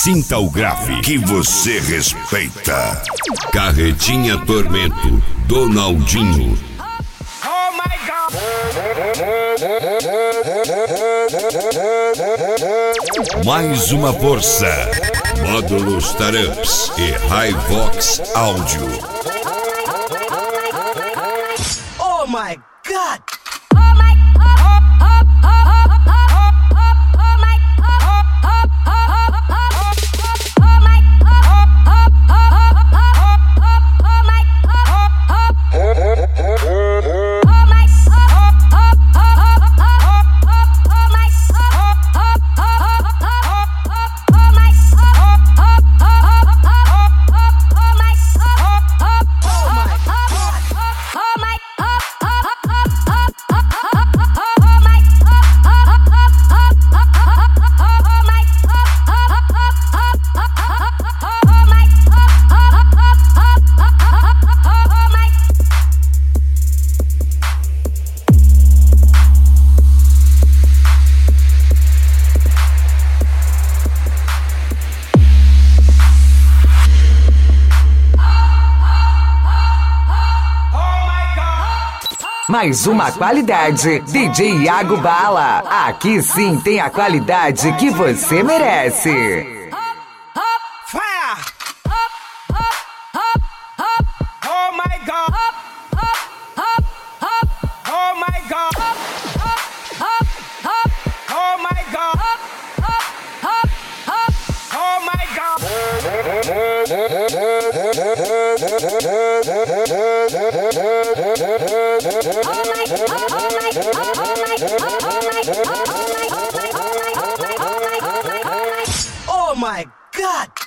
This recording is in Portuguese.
Sinta o grave que você respeita. Carretinha Tormento, Donaldinho. Oh my God! Mais uma força. Módulos Taramps e Hivox Áudio. Oh my God! Mais uma qualidade, DJ Iago Bala. Aqui sim tem a qualidade que você merece. Fire! Oh my God! Oh my God! Oh my God! Oh my God! Oh my God!